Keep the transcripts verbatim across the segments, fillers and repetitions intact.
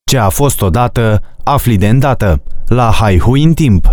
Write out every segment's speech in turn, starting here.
Ce a fost odată, afli de îndată. La Haihui în timp.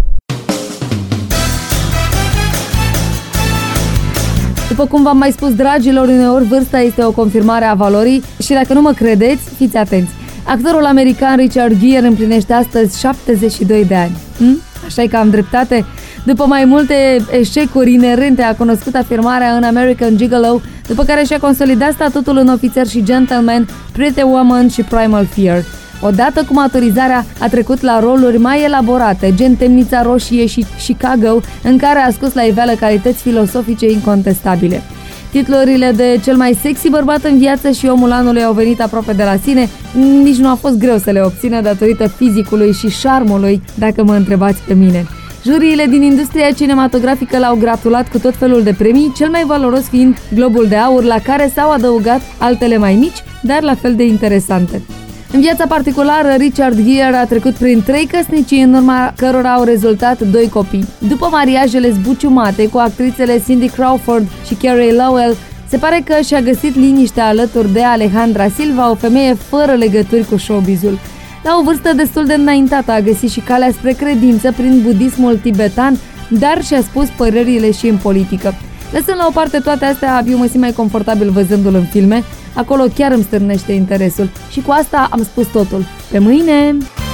După cum v-am mai spus, dragilor, uneori vârsta este o confirmare a valorii și dacă nu mă credeți, fiți atenți. Actorul american Richard Gere împlinește astăzi șaptezeci și doi de ani. Hm? Așa-i că am dreptate? După mai multe eșecuri inerente, a cunoscut afirmarea în American Gigolo, după care și-a consolidat statutul în Ofițer și Gentleman, Pretty Woman și Primal Fear. Odată cu maturizarea, a trecut la roluri mai elaborate, gen Temnița Roșie și Chicago, în care a scos la iveală calități filosofice incontestabile. Titlurile de cel mai sexy bărbat în viață și omul anului au venit aproape de la sine, nici nu a fost greu să le obțină datorită fizicului și șarmului, dacă mă întrebați pe mine. Juriile din industria cinematografică l-au gratulat cu tot felul de premii, cel mai valoros fiind Globul de Aur, la care s-au adăugat altele mai mici, dar la fel de interesante. În viața particulară, Richard Gere a trecut prin trei căsnicii, în urma cărora au rezultat doi copii. După mariajele zbuciumate cu actrițele Cindy Crawford și Carey Lowell, se pare că și-a găsit liniștea alături de Alejandra Silva, o femeie fără legături cu showbizul. La o vârstă destul de înaintată a găsit și calea spre credință prin budismul tibetan, dar și-a spus părerile și în politică. Lăsând la o parte toate astea, eu mă simt mai confortabil văzându-l în filme. Acolo chiar îmi stârnește interesul. Și cu asta am spus totul. Pe mâine!